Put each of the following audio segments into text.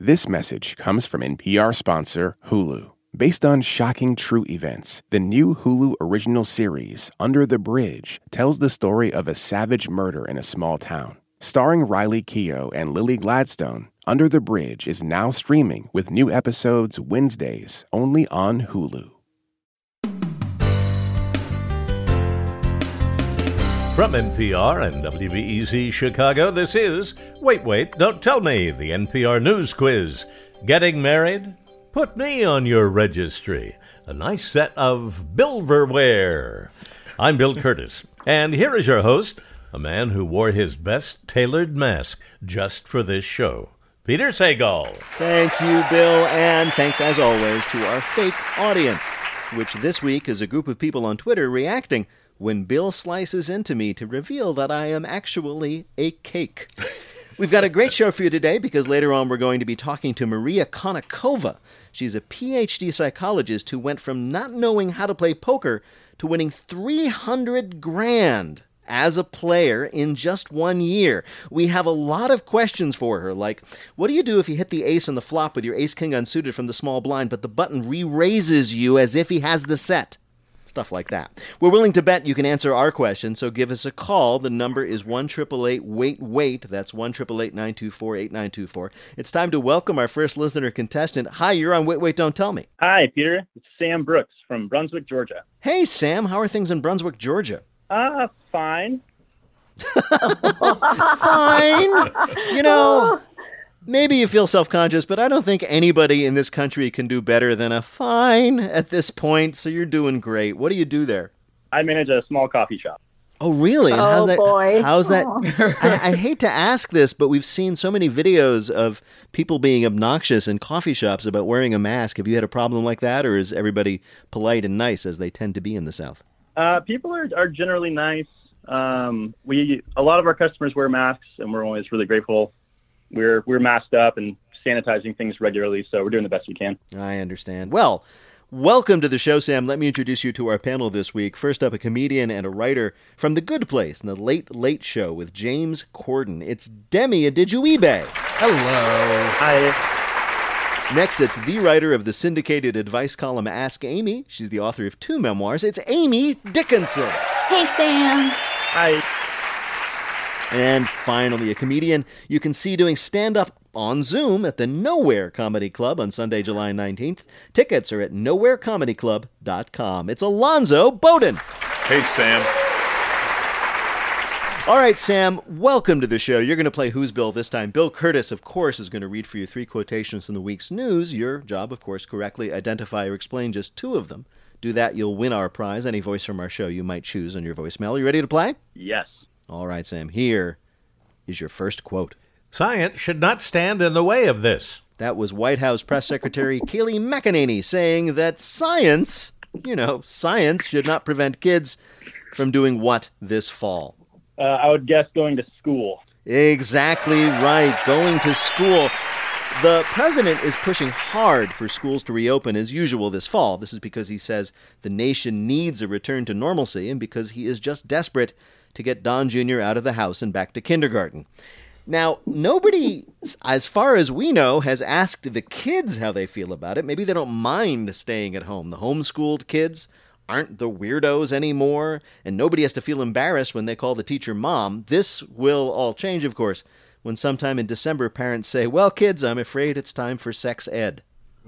This message comes from NPR sponsor Hulu. Based on shocking true events, the new Hulu original series, Under the Bridge, tells the story of a savage murder in a small town. Starring Riley Keough and Lily Gladstone, Under the Bridge is now streaming with new episodes Wednesdays only on Hulu. From NPR and WBEZ Chicago, this is Wait, Don't Tell Me, the NPR News Quiz. Getting married? Put me on your registry. A nice set of Bilverware. I'm Bill Curtis, and here is your host, a man who wore his best tailored mask just for this show, Peter Sagal. Thank you, Bill, and thanks as always to our fake audience, which this week is a group of people on Twitter reacting when Bill slices into me to reveal that I am actually a cake. We've got a great show for you today because later on we're going to be talking to Maria Konnikova. She's a PhD psychologist who went from not knowing how to play poker to winning $300,000 as a player in just 1 year. We have a lot of questions for her, like, what do you do if you hit the ace on the flop with your ace-king unsuited from the small blind, but the button re-raises you as if he has the set? Stuff like that. We're willing to bet you can answer our question, so give us a call. The number is 1-888-WAIT-WAIT. That's 1-888-924-8924. It's time to welcome our first listener contestant. Hi, you're on Wait, Don't Tell Me. Hi, Peter. It's Sam Brooks from Brunswick, Georgia. Hey, Sam. How are things in Brunswick, Georgia? Fine. Fine. You know, maybe you feel self-conscious, but I don't think anybody in this country can do better than a fine at this point, so you're doing great. What do you do there? I manage a small coffee shop. Oh, really? And boy. How's that? I hate to ask this, but we've seen so many videos of people being obnoxious in coffee shops about wearing a mask. Have you had a problem like that, or is everybody polite and nice, as they tend to be in the South? People are generally nice. A lot of our customers wear masks, and we're always really grateful. We're masked up and sanitizing things regularly, so we're doing the best we can. I understand. Well, welcome to the show, Sam. Let me introduce you to our panel this week. First up, a comedian and a writer from The Good Place and The Late Late Show with James Corden. It's Demi Adejuyigbe. Hello. Hi. Next, it's the writer of the syndicated advice column Ask Amy. She's the author of 2 memoirs. It's Amy Dickinson. Hey, Sam. Hi. And finally, a comedian you can see doing stand-up on Zoom at the Nowhere Comedy Club on Sunday, July 19th. Tickets are at nowherecomedyclub.com. It's Alonzo Bowden. Hey, Sam. All right, Sam, welcome to the show. You're going to play Who's Bill this time. Bill Curtis, of course, is going to read for you 3 quotations from the week's news. Your job, of course, correctly identify or explain just 2 of them. Do that, you'll win our prize, any voice from our show you might choose on your voicemail. Are you ready to play? Yes. All right, Sam, here is your first quote. Science should not stand in the way of this. That was White House Press Secretary Kayleigh McEnany saying that science should not prevent kids from doing what this fall? I would guess going to school. Exactly right, going to school. The president is pushing hard for schools to reopen as usual this fall. This is because he says the nation needs a return to normalcy and because he is just desperate to get Don Jr. out of the house and back to kindergarten. Now, nobody, as far as we know, has asked the kids how they feel about it. Maybe they don't mind staying at home. The homeschooled kids aren't the weirdos anymore, and nobody has to feel embarrassed when they call the teacher mom. This will all change, of course, when sometime in December parents say, well, kids, I'm afraid it's time for sex ed.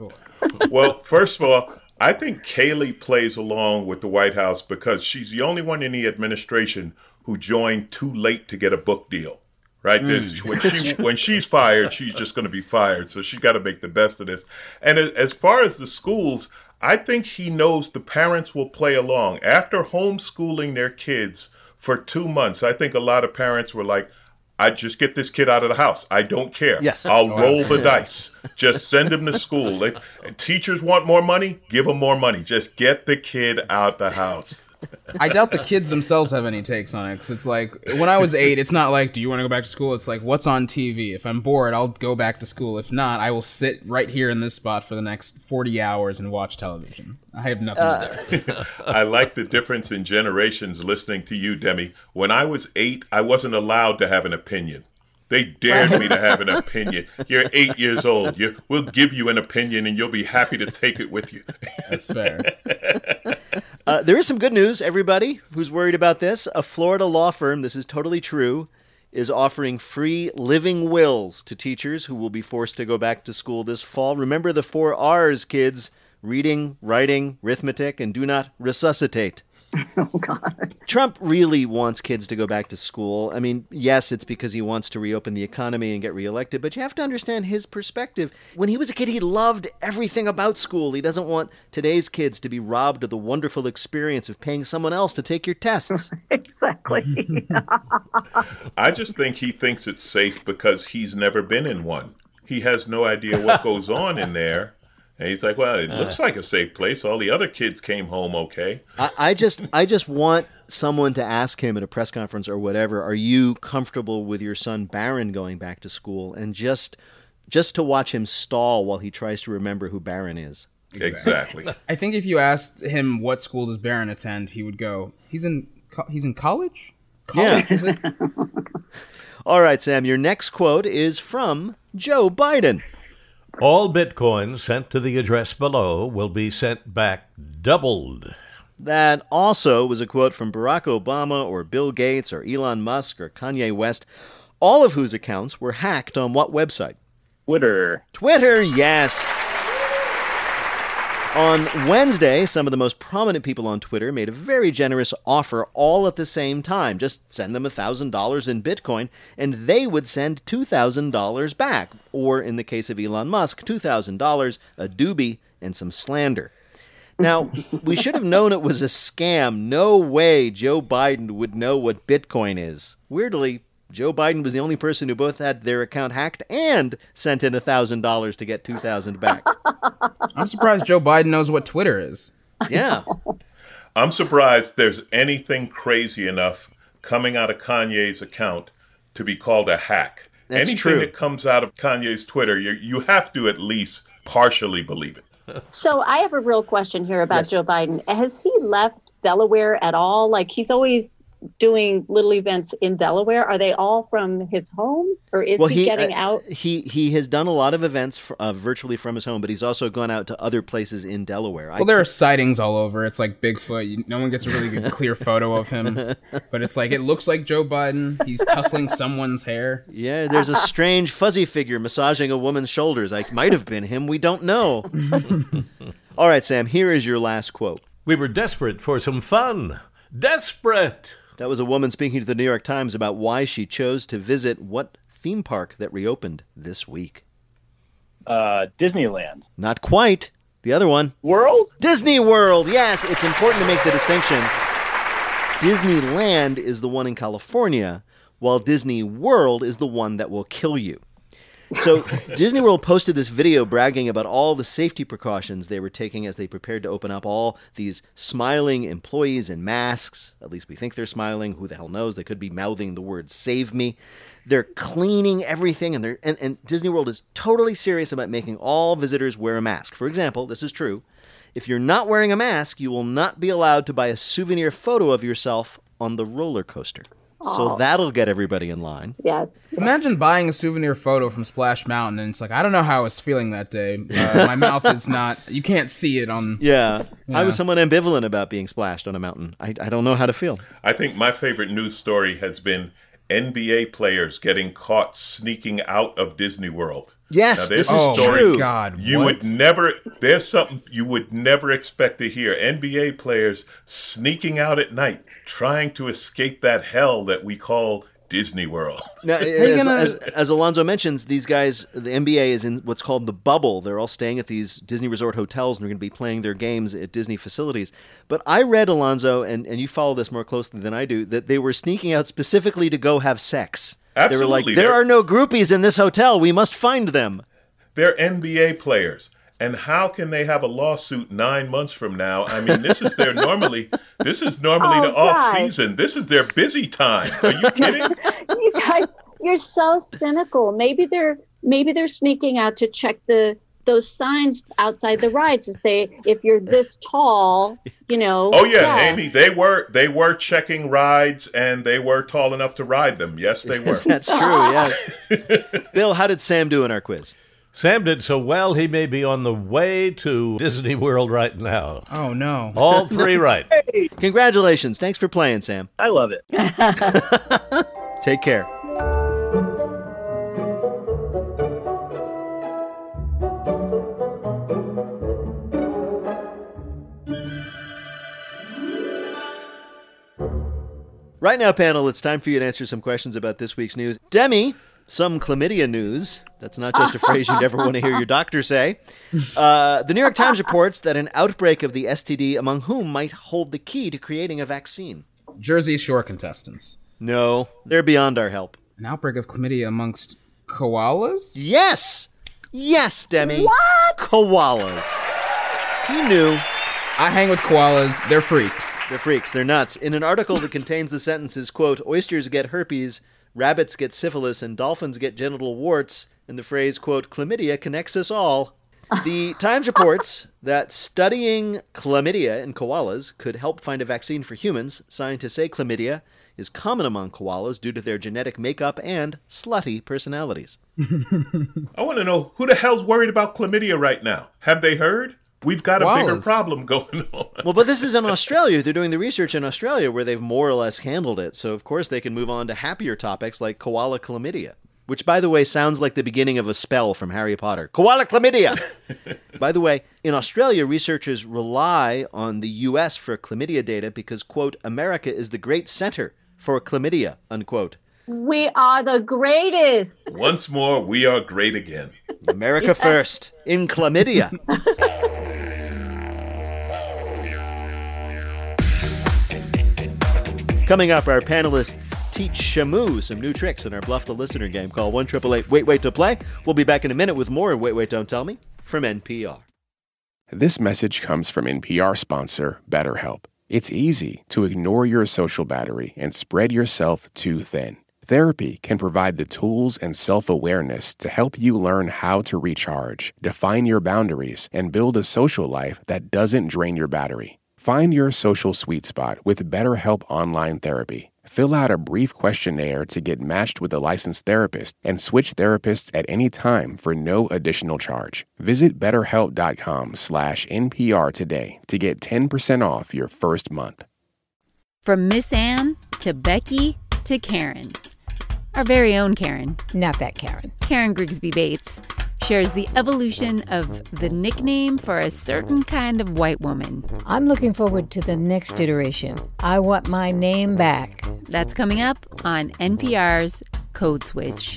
Well, first of all, I think Kayleigh plays along with the White House because she's the only one in the administration who joined too late to get a book deal, right? When she's fired, she's just going to be fired. So she's got to make the best of this. And as far as the schools, I think he knows the parents will play along. After homeschooling their kids for 2 months, I think a lot of parents were like, I just get this kid out of the house. I don't care. Yes. I'll roll the dice. Just send him to school. Teachers want more money? Give them more money. Just get the kid out the house. I doubt the kids themselves have any takes on it, because it's like, when I was 8, it's not like, do you want to go back to school? It's like, what's on TV? If I'm bored, I'll go back to school. If not, I will sit right here in this spot for the next 40 hours and watch television. I have nothing to do. I like the difference in generations listening to you, Demi. When I was 8, I wasn't allowed to have an opinion. They dared me to have an opinion. You're 8 years old. We'll give you an opinion, and you'll be happy to take it with you. That's fair. There is some good news, everybody who's worried about this. A Florida law firm, this is totally true, is offering free living wills to teachers who will be forced to go back to school this fall. Remember the 4 R's, kids: reading, writing, arithmetic, and do not resuscitate. Oh, God. Trump really wants kids to go back to school. I mean, yes, it's because he wants to reopen the economy and get reelected, but you have to understand his perspective. When he was a kid, he loved everything about school. He doesn't want today's kids to be robbed of the wonderful experience of paying someone else to take your tests. Exactly. I just think he thinks it's safe because he's never been in one. He has no idea what goes on in there. And he's like, well, it looks like a safe place. All the other kids came home okay. I just want someone to ask him at a press conference or whatever, are you comfortable with your son Barron going back to school? And just to watch him stall while he tries to remember who Barron is. Exactly. I think if you asked him what school does Barron attend, he would go, he's in college? College, Yeah. is it? All right, Sam, your next quote is from Joe Biden. All Bitcoin sent to the address below will be sent back doubled. That also was a quote from Barack Obama or Bill Gates or Elon Musk or Kanye West, all of whose accounts were hacked on what website? Twitter, yes. On Wednesday, some of the most prominent people on Twitter made a very generous offer all at the same time. Just send them $1,000 in Bitcoin, and they would send $2,000 back. Or, in the case of Elon Musk, $2,000, a doobie, and some slander. Now, we should have known it was a scam. No way Joe Biden would know what Bitcoin is. Weirdly, Joe Biden was the only person who both had their account hacked and sent in $1,000 to get $2,000 back. I'm surprised Joe Biden knows what Twitter is. Yeah. I'm surprised there's anything crazy enough coming out of Kanye's account to be called a hack. That's Anything true. that comes out of Kanye's Twitter, you have to at least partially believe it. So I have a real question here about Yes. Joe Biden. Has he left Delaware at all? Like, he's always doing little events in Delaware. Are they all from his home, or is he getting out? He has done a lot of events virtually from his home, but he's also gone out to other places in Delaware. Well, there are sightings all over. It's like Bigfoot. No one gets a really good, clear photo of him. But it's like, it looks like Joe Biden. He's tussling someone's hair. Yeah, there's a strange fuzzy figure massaging a woman's shoulders. Like, might have been him. We don't know. All right, Sam, here is your last quote. We were desperate for some fun. Desperate! That was a woman speaking to the New York Times about why she chose to visit what theme park that reopened this week. Disneyland. Not quite. The other one. World? Disney World. Yes, it's important to make the distinction. Disneyland is the one in California, while Disney World is the one that will kill you. So Disney World posted this video bragging about all the safety precautions they were taking as they prepared to open up. All these smiling employees in masks. At least we think they're smiling. Who the hell knows? They could be mouthing the word "save me." They're cleaning everything, and Disney World is totally serious about making all visitors wear a mask. For example, this is true. If you're not wearing a mask, you will not be allowed to buy a souvenir photo of yourself on the roller coaster. So that'll get everybody in line. Yes. Imagine buying a souvenir photo from Splash Mountain, and it's like, I don't know how I was feeling that day. My mouth is not, you can't see it on... Yeah. Yeah. I was somewhat ambivalent about being splashed on a mountain. I don't know how to feel. I think my favorite news story has been NBA players getting caught sneaking out of Disney World. Yes, Now, this there's is a story true. God, You what? would never, there's something you would never expect to hear. NBA players sneaking out at night, trying to escape that hell that we call Disney World. Now, as Alonzo mentions, these guys, the NBA is in what's called the bubble. They're all staying at these Disney resort hotels, and they're going to be playing their games at Disney facilities. But I read, Alonzo, and you follow this more closely than I do, that they were sneaking out specifically to go have sex. They were like, Absolutely. there are no groupies in this hotel. We must find them. They're NBA players. And how can they have a lawsuit 9 months from now? I mean, this is normally Oh, the off God. season. This is their busy time. Are you kidding? You guys, you're so cynical. Maybe they're sneaking out to check the those signs outside the rides to say if you're this tall, Oh yeah, Amy, they were checking rides, and they were tall enough to ride them. Yes, they were. Yes, that's true. Yes. Bill, how did Sam do in our quiz? Sam did so well, he may be on the way to Disney World right now. Oh, no. All three right. Congratulations. Thanks for playing, Sam. I love it. Take care. Right now, panel, it's time for you to answer some questions about this week's news. Demi, some chlamydia news. That's not just a phrase you'd ever want to hear your doctor say. The New York Times reports that an outbreak of the STD among whom might hold the key to creating a vaccine. Jersey Shore contestants. No, they're beyond our help. An outbreak of chlamydia amongst koalas? Yes! Yes, Demi. What? Koalas. He knew. I hang with koalas. They're freaks. They're freaks. They're nuts. In an article that contains the sentences, quote, oysters get herpes, rabbits get syphilis, and dolphins get genital warts, and the phrase, quote, chlamydia connects us all. The Times reports that studying chlamydia in koalas could help find a vaccine for humans. Scientists say chlamydia is common among koalas due to their genetic makeup and slutty personalities. I want to know, who the hell's worried about chlamydia right now? Have they heard? We've got a bigger Koalas. problem going on. Well, but this is in Australia. They're doing the research in Australia where they've more or less handled it. So, of course, they can move on to happier topics like koala chlamydia, which, by the way, sounds like the beginning of a spell from Harry Potter. Koala chlamydia! By the way, in Australia, researchers rely on the U.S. for chlamydia data because, quote, America is the great center for chlamydia, unquote. We are the greatest. Once more, we are great again. America first in chlamydia. Coming up, our panelists teach Shamu some new tricks in our Bluff the Listener game. Call 1-888-WAIT-WAIT to play. We'll be back in a minute with more of Wait, Wait, Don't Tell Me from NPR. This message comes from NPR sponsor BetterHelp. It's easy to ignore your social battery and spread yourself too thin. Therapy can provide the tools and self-awareness to help you learn how to recharge, define your boundaries, and build a social life that doesn't drain your battery. Find your social sweet spot with BetterHelp Online Therapy. Fill out a brief questionnaire to get matched with a licensed therapist and switch therapists at any time for no additional charge. Visit BetterHelp.com/NPR today to get 10% off your first month. From Miss Anne to Becky to Karen. Our very own Karen. Not that Karen. Karen Grigsby Bates shares the evolution of the nickname for a certain kind of white woman. I'm looking forward to the next iteration. I want my name back. That's coming up on NPR's Code Switch.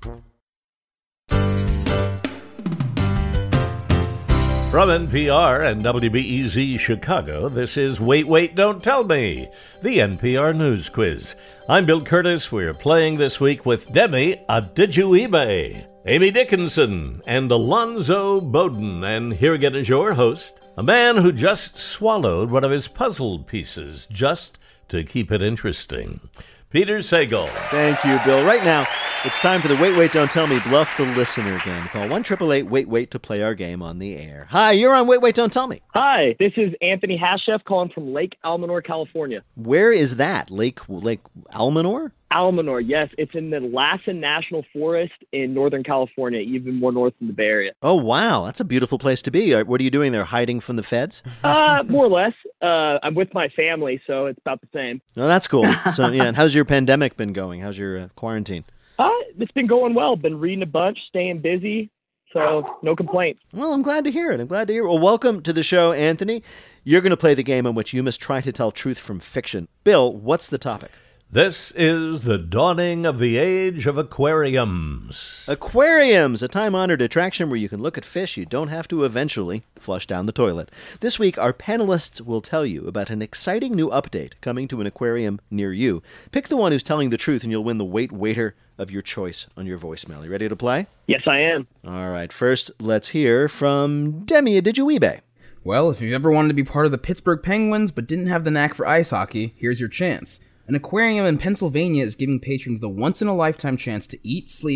From NPR and WBEZ Chicago, this is Wait, Wait, Don't Tell Me, the NPR News Quiz. I'm Bill Curtis. We're playing this week with Demi Adejuyigbe, Amy Dickinson, and Alonzo Bowden. And here again is your host, a man who just swallowed one of his puzzle pieces just to keep it interesting, Peter Sagal. Thank you, Bill. Right now, it's time for the Wait, Wait, Don't Tell Me Bluff the Listener game. Call 1-888-WAIT-WAIT to play our game on the air. Hi, you're on Wait, Wait, Don't Tell Me. Hi, this is Anthony Haschef calling from Lake Almanor, California. Where is that? Lake Almanor? Almanor, yes. It's in the Lassen National Forest in Northern California, even more north than the Bay Area. Oh, wow. That's a beautiful place to be. What are you doing there, hiding from the feds? More or less. I'm with my family, so it's about the same. Oh, that's cool. So, yeah, and how's your pandemic been going? How's your quarantine? It's been going well. Been reading a bunch, staying busy, so no complaints. Well, I'm glad to hear it. Well, welcome to the show, Anthony. You're going to play the game in which you must try to tell truth from fiction. Bill, what's the topic? This is the dawning of the age of aquariums. Aquariums, a time-honored attraction where you can look at fish you don't have to eventually flush down the toilet. This week, our panelists will tell you about an exciting new update coming to an aquarium near you. Pick the one who's telling the truth, and you'll win the waiter of your choice on your voicemail. You ready to play? Yes, I am. All right, first, let's hear from Demi Adejuyigbe. Well, if you've ever wanted to be part of the Pittsburgh Penguins but didn't have the knack for ice hockey, here's your chance. An aquarium in Pennsylvania is giving patrons the once-in-a-lifetime chance to eat, sleep,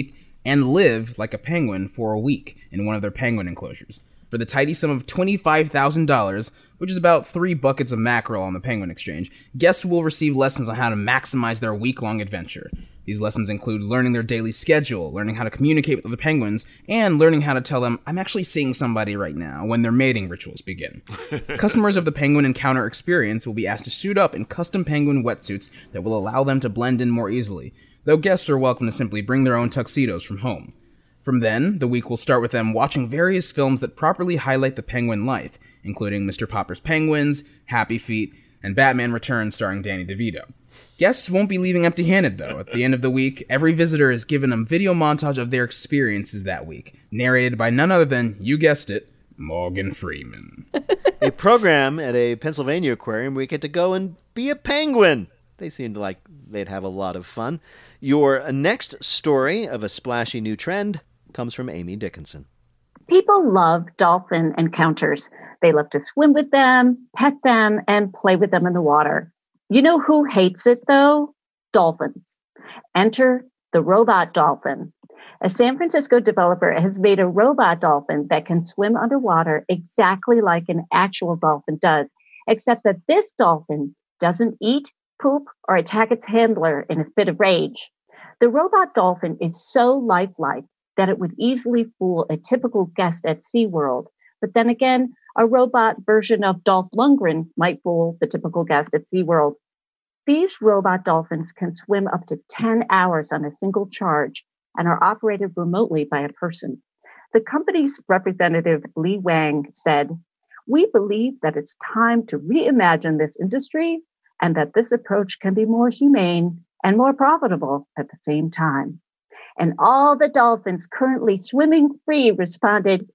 and live like a penguin for a week in one of their penguin enclosures. For the tidy sum of $25,000, which is about 3 buckets of mackerel on the Penguin Exchange, guests will receive lessons on how to maximize their week-long adventure. These lessons include learning their daily schedule, learning how to communicate with other penguins, and learning how to tell them, "I'm actually seeing somebody right now," when their mating rituals begin. Customers of the Penguin Encounter experience will be asked to suit up in custom penguin wetsuits that will allow them to blend in more easily, though guests are welcome to simply bring their own tuxedos from home. From then, the week will start with them watching various films that properly highlight the penguin life, including Mr. Popper's Penguins, Happy Feet, and Batman Returns starring Danny DeVito. Guests won't be leaving empty-handed, though. At the end of the week, every visitor is given a video montage of their experiences that week, narrated by none other than, you guessed it, Morgan Freeman. A program at a Pennsylvania aquarium where you get to go and be a penguin. They seemed like they'd have a lot of fun. Your next story of a splashy new trend comes from Amy Dickinson. People love dolphin encounters. They love to swim with them, pet them, and play with them in the water. You know who hates it, though? Dolphins. Enter the robot dolphin. A San Francisco developer has made a robot dolphin that can swim underwater exactly like an actual dolphin does, except that this dolphin doesn't eat, poop, or attack its handler in a fit of rage. The robot dolphin is so lifelike that it would easily fool a typical guest at SeaWorld. But then again, a robot version of Dolph Lundgren might fool the typical guest at SeaWorld. These robot dolphins can swim up to 10 hours on a single charge and are operated remotely by a person. The company's representative, Li Wang, said, "We believe that it's time to reimagine this industry and that this approach can be more humane and more profitable at the same time." And all the dolphins currently swimming free responded,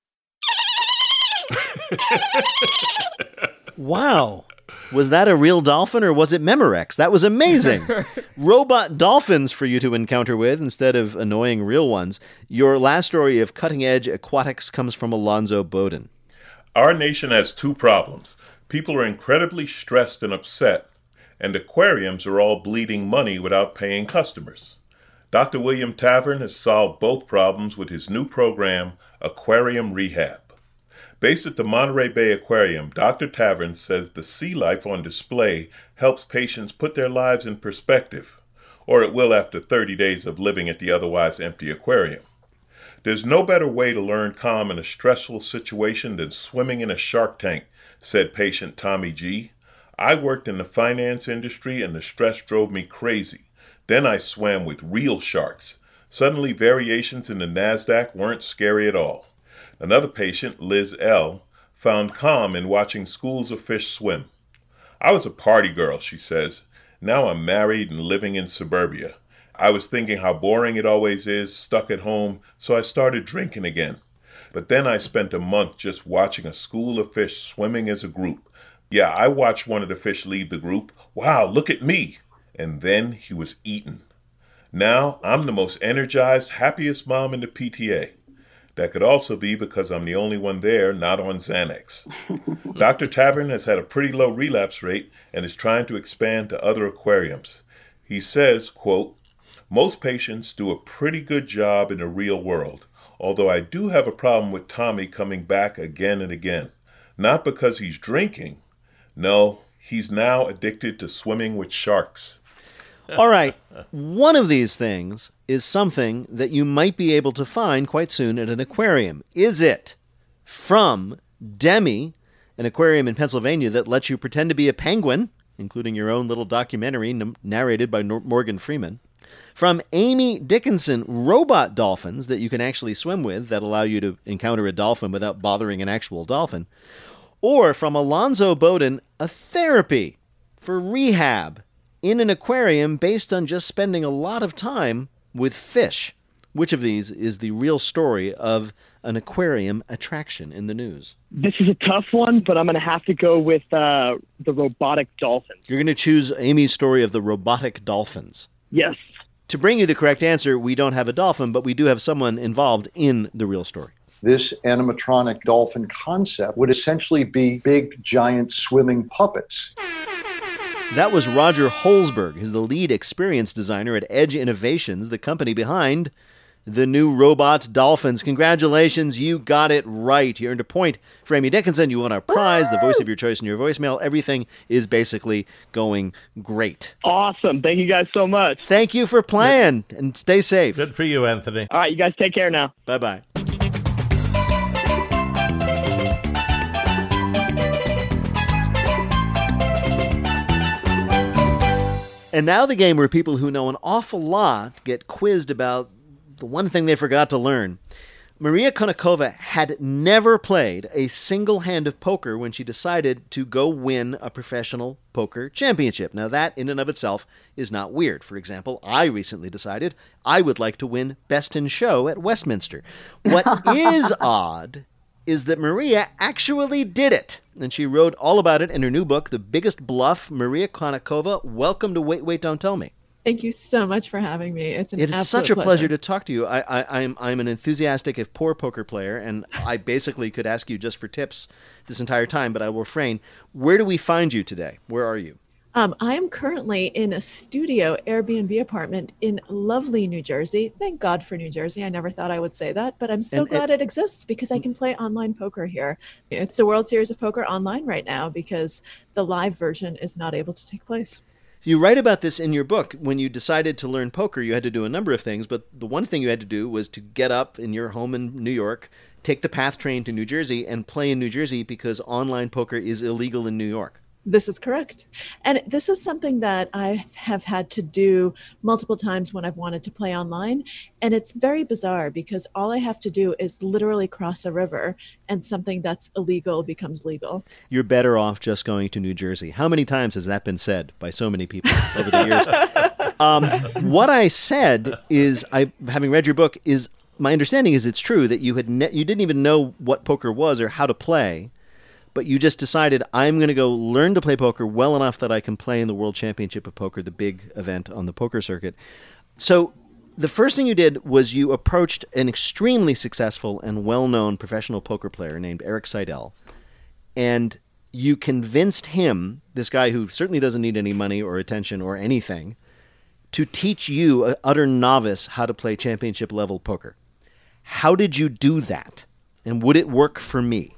Wow. Was that a real dolphin or was it Memorex? That was amazing. Robot dolphins for you to encounter with instead of annoying real ones. Your last story of cutting-edge aquatics comes from Alonzo Bowden. Our nation has 2 problems. People are incredibly stressed and upset, and aquariums are all bleeding money without paying customers. Dr. William Tavern has solved both problems with his new program, Aquarium Rehab. Based at the Monterey Bay Aquarium, Dr. Tavern says the sea life on display helps patients put their lives in perspective, or it will after 30 days of living at the otherwise empty aquarium. There's no better way to learn calm in a stressful situation than swimming in a shark tank, said patient Tommy G. I worked in the finance industry and the stress drove me crazy. Then I swam with real sharks. Suddenly, variations in the NASDAQ weren't scary at all. Another patient, Liz L., found calm in watching schools of fish swim. I was a party girl, she says. Now I'm married and living in suburbia. I was thinking how boring it always is, stuck at home, so I started drinking again. But then I spent a month just watching a school of fish swimming as a group. Yeah, I watched one of the fish leave the group. Wow, look at me! And then he was eaten. Now I'm the most energized, happiest mom in the PTA. That could also be because I'm the only one there not on Xanax. Dr. Tavern has had a pretty low relapse rate and is trying to expand to other aquariums. He says, quote, most patients do a pretty good job in the real world, although I do have a problem with Tommy coming back again and again. Not because he's drinking. No, he's now addicted to swimming with sharks. All right, one of these things is something that you might be able to find quite soon at an aquarium. Is it from Demi, an aquarium in Pennsylvania that lets you pretend to be a penguin, including your own little documentary narrated by Morgan Freeman? From Amy Dickinson, robot dolphins that you can actually swim with that allow you to encounter a dolphin without bothering an actual dolphin? Or from Alonzo Bowden, a therapy for rehab in an aquarium based on just spending a lot of time with fish. Which of these is the real story of an aquarium attraction in the news? This is a tough one, but I'm going to have to go with the robotic dolphins. You're going to choose Amy's story of the robotic dolphins. Yes. To bring you the correct answer, we don't have a dolphin, but we do have someone involved in the real story. This animatronic dolphin concept would essentially be big, giant swimming puppets. That was Roger Holzberg, who's the lead experience designer at Edge Innovations, the company behind the new robot dolphins. Congratulations, you got it right. You earned a point for Amy Dickinson. You won a prize, the voice of your choice in your voicemail. Everything is basically going great. Awesome. Thank you guys so much. Thank you for playing, and stay safe. Good for you, Anthony. All right, you guys take care now. Bye-bye. And now the game where people who know an awful lot get quizzed about the one thing they forgot to learn. Maria Konnikova had never played a single hand of poker when she decided to go win a professional poker championship. Now that in and of itself is not weird. For example, I recently decided I would like to win Best in Show at Westminster. What is odd is that Maria actually did it. And she wrote all about it in her new book, The Biggest Bluff. Maria Konnikova, welcome to Wait, Wait, Don't Tell Me. Thank you so much for having me. It's such a pleasure to talk to you. I'm an enthusiastic, if poor, poker player, and I basically could ask you just for tips this entire time, but I will refrain. Where do we find you today? Where are you? I am currently in a studio Airbnb apartment in lovely New Jersey. Thank God for New Jersey. I never thought I would say that, but I'm so glad it exists because I can play online poker here. It's the World Series of Poker online right now because the live version is not able to take place. You write about this in your book. When you decided to learn poker, you had to do a number of things, but the one thing you had to do was to get up in your home in New York, take the PATH train to New Jersey, and play in New Jersey because online poker is illegal in New York. This is correct. And this is something that I have had to do multiple times when I've wanted to play online. And it's very bizarre because all I have to do is literally cross a river and something that's illegal becomes legal. You're better off just going to New Jersey. How many times has that been said by so many people over the years? What I said is, having read your book, is my understanding is it's true that you didn't even know what poker was or how to play. But you just decided, I'm going to go learn to play poker well enough that I can play in the World Championship of Poker, the big event on the poker circuit. So the first thing you did was you approached an extremely successful and well-known professional poker player named Erik Seidel, and you convinced him, this guy who certainly doesn't need any money or attention or anything, to teach you, an utter novice, how to play championship-level poker. How did you do that? And would it work for me?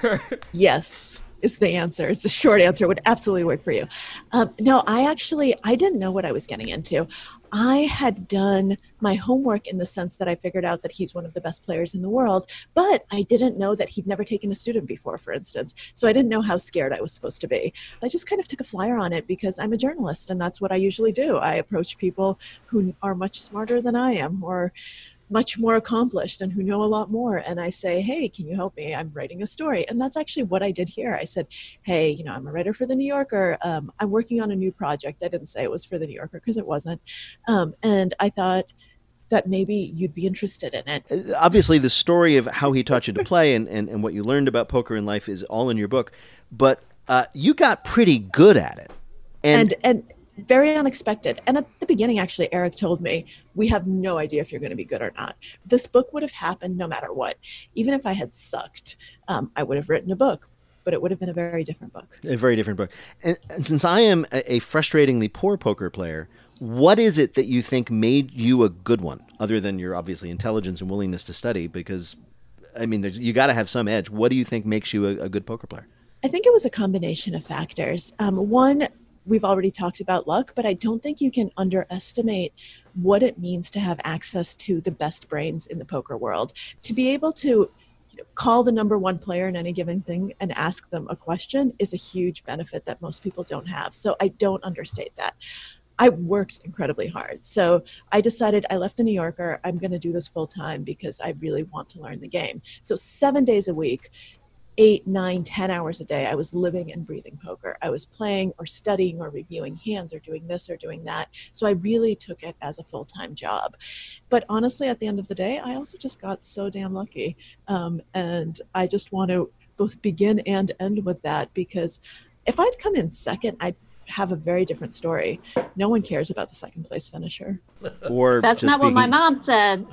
Yes, is the answer. It's the short answer. It would absolutely work for you. No, I didn't know what I was getting into. I had done my homework in the sense that I figured out that he's one of the best players in the world, but I didn't know that he'd never taken a student before, for instance. So I didn't know how scared I was supposed to be. I just kind of took a flyer on it because I'm a journalist and that's what I usually do. I approach people who are much smarter than I am or much more accomplished and who know a lot more. And I say, hey, can you help me? I'm writing a story. And that's actually what I did here. I said, hey, I'm a writer for The New Yorker. I'm working on a new project. I didn't say it was for The New Yorker because it wasn't. And I thought that maybe you'd be interested in it. Obviously, the story of how he taught you to play and what you learned about poker in life is all in your book. But you got pretty good at it. And very unexpected. And at the beginning, actually, Erik told me, we have no idea if you're going to be good or not. This book would have happened no matter what. Even if I had sucked, I would have written a book, but it would have been a very different book. A very different book. And since I am a frustratingly poor poker player, what is it that you think made you a good one, other than your obviously intelligence and willingness to study? Because, you got to have some edge. What do you think makes you a good poker player? I think it was a combination of factors. One, we've already talked about luck, but I don't think you can underestimate what it means to have access to the best brains in the poker world. To be able to call the number one player in any given thing and ask them a question is a huge benefit that most people don't have. So I don't understate that. I worked incredibly hard. So I decided I left The New Yorker. I'm going to do this full time because I really want to learn the game. So 7 days a week, 8, 9, 10 hours a day, I was living and breathing poker. I was playing or studying or reviewing hands or doing this or doing that. So I really took it as a full-time job. But honestly, at the end of the day, I also just got so damn lucky. And I just want to both begin and end with that, because if I'd come in second, I'd have a very different story. No one cares about the second place finisher. Or that's not what my mom said.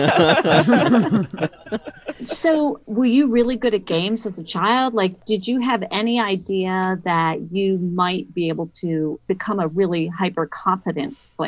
So were you really good at games as a child? Like, did you have any idea that you might be able to become a really hyper competent player?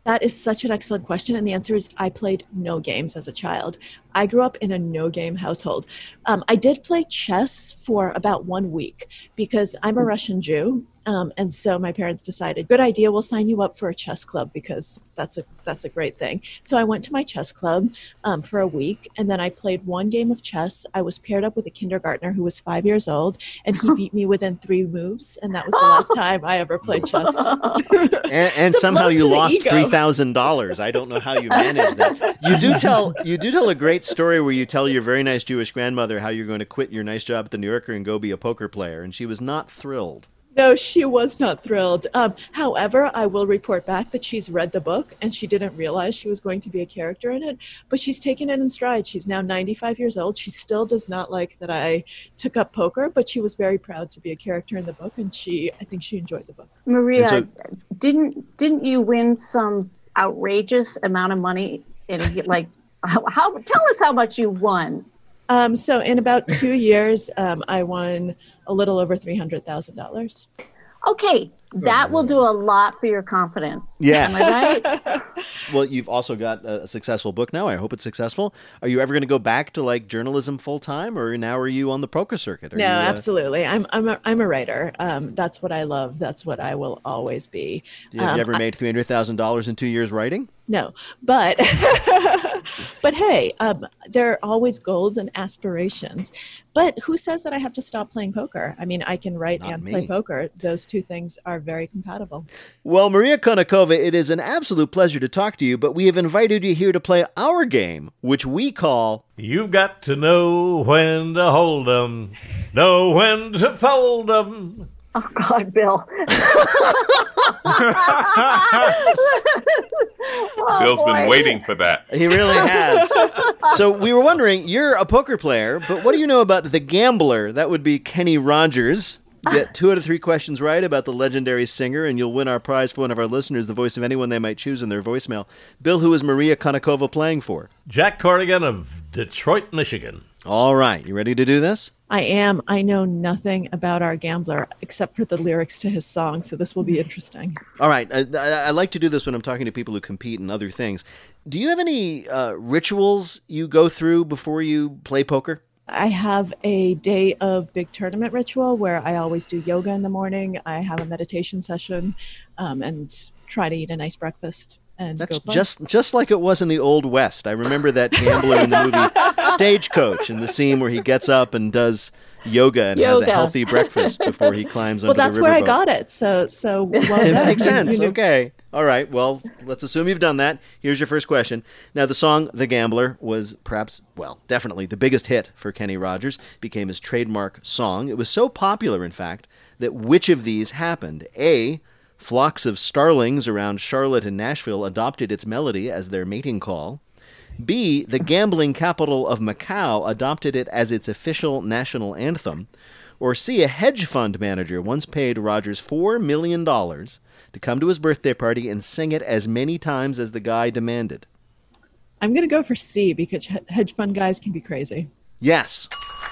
That is such an excellent question. And the answer is I played no games as a child. I grew up in a no-game household. I did play chess for about 1 week because I'm a Russian Jew. And so my parents decided, good idea, we'll sign you up for a chess club because that's a great thing. So I went to my chess club for a week, and then I played 1 game of chess. I was paired up with a kindergartner who was 5 years old, and he beat me within 3 moves, and that was the last time I ever played chess. And somehow you lost $3,000. I don't know how you managed that. You do tell a great story where you tell your very nice Jewish grandmother how you're going to quit your nice job at the New Yorker and go be a poker player, and she was not thrilled. No, she was not thrilled. However, I will report back that she's read the book and she didn't realize she was going to be a character in it, but she's taken it in stride. She's now 95 years old. She still does not like that I took up poker, but she was very proud to be a character in the book, and I think she enjoyed the book. Maria, didn't you win some outrageous amount of money? Tell us how much you won. So in about 2 years, I won a little over $300,000. Okay, that will do a lot for your confidence. Yes. Am I right? Well, you've also got a successful book now. I hope it's successful. Are you ever going to go back to like journalism full time, or now are you on the poker circuit? No, absolutely. I'm a writer. That's what I love. That's what I will always be. Have you ever made $300,000 in 2 years writing? No, but hey, there are always goals and aspirations. But who says that I have to stop playing poker? I mean, I can write and play poker. Those two things are very compatible. Well, Maria Konnikova, it is an absolute pleasure to talk to you, but we have invited you here to play our game, which we call... You've got to know when to hold 'em, know when to fold 'em. Oh, God, Bill. Bill's been waiting for that. He really has. So we were wondering, you're a poker player, but what do you know about the gambler? That would be Kenny Rogers. Get 2 out of 3 questions right about the legendary singer, and you'll win our prize for one of our listeners, the voice of anyone they might choose in their voicemail. Bill, who is Maria Konnikova playing for? Jack Corrigan of Detroit, Michigan. All right. You ready to do this? I am. I know nothing about our gambler except for the lyrics to his song, so this will be interesting. All right. I like to do this when I'm talking to people who compete in other things. Do you have any rituals you go through before you play poker? I have a day of big tournament ritual where I always do yoga in the morning. I have a meditation session and try to eat a nice breakfast. And that's just like it was in the Old West. I remember that gambler in the movie Stagecoach, in the scene where he gets up and does yoga and has a healthy breakfast before he climbs onto the riverboat. Well, that's where I got it. So well done. It makes sense. Okay. All right. Well, let's assume you've done that. Here's your first question. Now, the song The Gambler was definitely the biggest hit for Kenny Rogers. Became his trademark song. It was so popular, in fact, that which of these happened? A, flocks of starlings around Charlotte and Nashville adopted its melody as their mating call. B, the gambling capital of Macau adopted it as its official national anthem. Or C, a hedge fund manager once paid Rogers $4 million to come to his birthday party and sing it as many times as the guy demanded. I'm going to go for C because hedge fund guys can be crazy. Yes.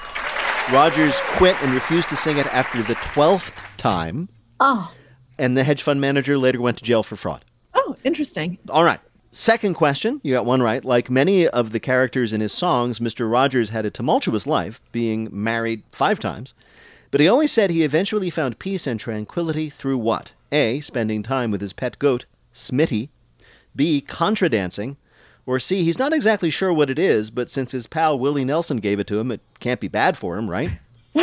Rogers quit and refused to sing it after the 12th time. Oh. And the hedge fund manager later went to jail for fraud. Oh, interesting. All right. Second question. You got one right. Like many of the characters in his songs, Mr. Rogers had a tumultuous life, being married 5 times. But he always said he eventually found peace and tranquility through what? A, spending time with his pet goat, Smitty. B, contra dancing. Or C, he's not exactly sure what it is, but since his pal Willie Nelson gave it to him, it can't be bad for him, right?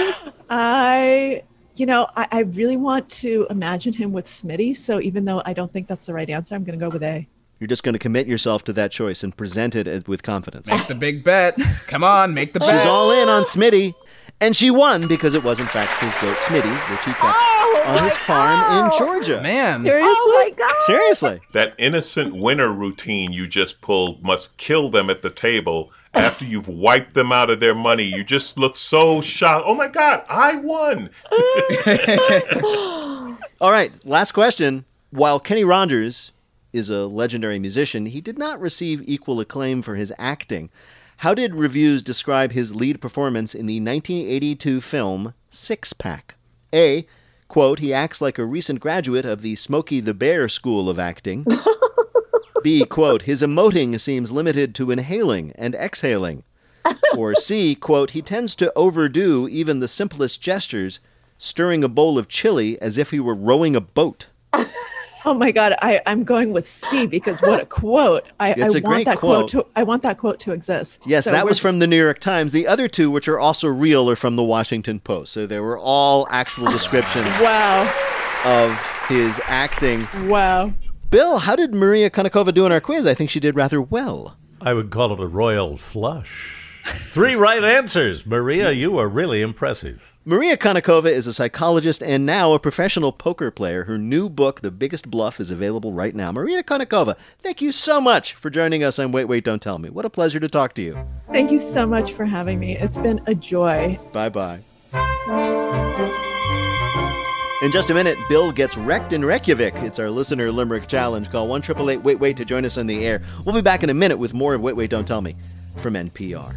I really want to imagine him with Smitty, so even though I don't think that's the right answer, I'm going to go with A. You're just going to commit yourself to that choice and present it with confidence. Make the big bet. Come on, make the bet. She's all in on Smitty. And she won because it was, in fact, his goat, Smitty, which he kept on his farm in Georgia. Man. Seriously? Oh, my God. Seriously. That innocent winner routine you just pulled must kill them at the table. After you've wiped them out of their money, you just look so shocked. Oh, my God, I won. All right, last question. While Kenny Rogers is a legendary musician, he did not receive equal acclaim for his acting. How did reviews describe his lead performance in the 1982 film Six Pack? A, quote, he acts like a recent graduate of the Smokey the Bear School of Acting. B, quote, his emoting seems limited to inhaling and exhaling. Or C, quote, he tends to overdo even the simplest gestures, stirring a bowl of chili as if he were rowing a boat. Oh my God, I'm going with C because what a quote. I want that quote to exist. Yes, So that was from the New York Times. The other two, which are also real, are from the Washington Post. So they were all actual descriptions of his acting. Wow. Bill, how did Maria Konnikova do in our quiz? I think she did rather well. I would call it a royal flush. 3 right answers. Maria, you are really impressive. Maria Konnikova is a psychologist and now a professional poker player. Her new book, The Biggest Bluff, is available right now. Maria Konnikova, thank you so much for joining us on Wait, Wait, Don't Tell Me. What a pleasure to talk to you. Thank you so much for having me. It's been a joy. Bye-bye. In just a minute, Bill gets wrecked in Reykjavik. It's our listener limerick challenge. Call 1-888-WAIT-WAIT to join us on the air. We'll be back in a minute with more of Wait, Wait, Don't Tell Me from NPR.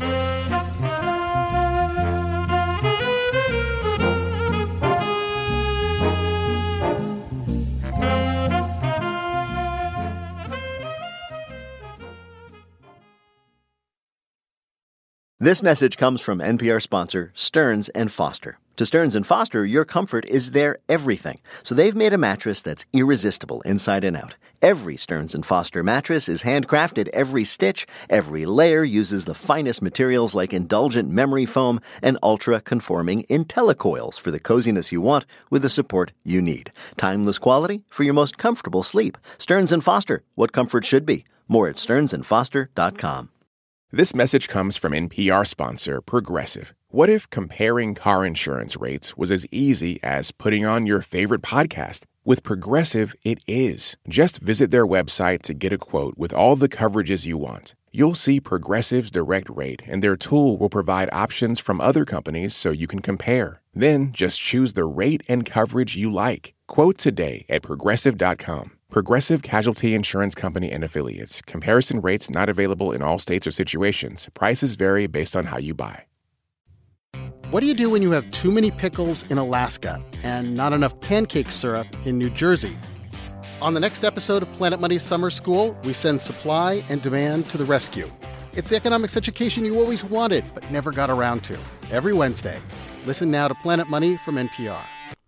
This message comes from NPR sponsor Stearns & Foster. To Stearns & Foster, your comfort is their everything. So they've made a mattress that's irresistible inside and out. Every Stearns & Foster mattress is handcrafted. Every stitch, every layer uses the finest materials like indulgent memory foam and ultra-conforming IntelliCoils for the coziness you want with the support you need. Timeless quality for your most comfortable sleep. Stearns & Foster, what comfort should be. More at stearnsandfoster.com. This message comes from NPR sponsor Progressive. What if comparing car insurance rates was as easy as putting on your favorite podcast? With Progressive, it is. Just visit their website to get a quote with all the coverages you want. You'll see Progressive's direct rate, and their tool will provide options from other companies so you can compare. Then just choose the rate and coverage you like. Quote today at Progressive.com. Progressive Casualty Insurance Company and Affiliates. Comparison rates not available in all states or situations. Prices vary based on how you buy. What do you do when you have too many pickles in Alaska and not enough pancake syrup in New Jersey? On the next episode of Planet Money's Summer School, we send supply and demand to the rescue. It's the economics education you always wanted but never got around to. Every Wednesday. Listen now to Planet Money from NPR.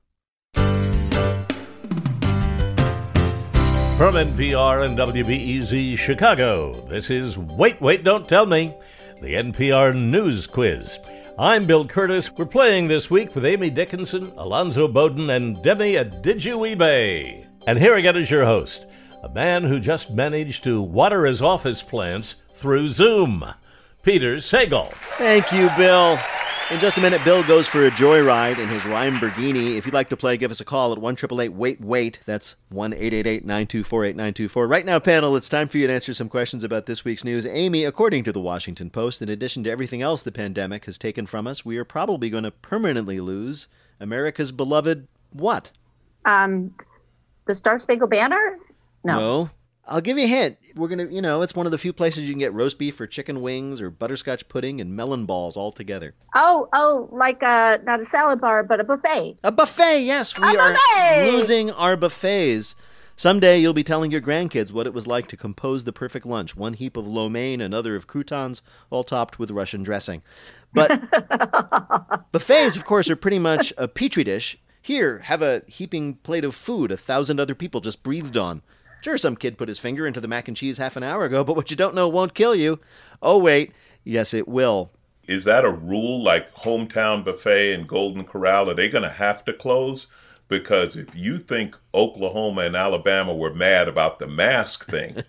From NPR and WBEZ Chicago, this is Wait, Wait, Don't Tell Me, the NPR News Quiz. I'm Bill Curtis. We're playing this week with Amy Dickinson, Alonzo Bowden, and Demi Adijuibe. And here again is your host, a man who just managed to water his office plants through Zoom, Peter Sagal. Thank you, Bill. In just a minute, Bill goes for a joyride in his Lamborghini. If you'd like to play, give us a call at 1-888-WAIT-WAIT. That's 1-888-924-8924. Right now, panel, it's time for you to answer some questions about this week's news. Amy, according to the Washington Post, in addition to everything else the pandemic has taken from us, we are probably going to permanently lose America's beloved what? The Star Spangled Banner? No. I'll give you a hint. We're going to, it's one of the few places you can get roast beef or chicken wings or butterscotch pudding and melon balls all together. Oh, like not a salad bar, but a buffet. A buffet, yes. We are losing our buffets. Someday you'll be telling your grandkids what it was like to compose the perfect lunch. One heap of lo mein, another of croutons, all topped with Russian dressing. But buffets, of course, are pretty much a petri dish. Here, have a heaping plate of food 1,000 other people just breathed on. Sure, some kid put his finger into the mac and cheese half an hour ago, but what you don't know won't kill you. Oh, wait. Yes, it will. Is that a rule like Hometown Buffet and Golden Corral? Are they going to have to close? Because if you think Oklahoma and Alabama were mad about the mask thing,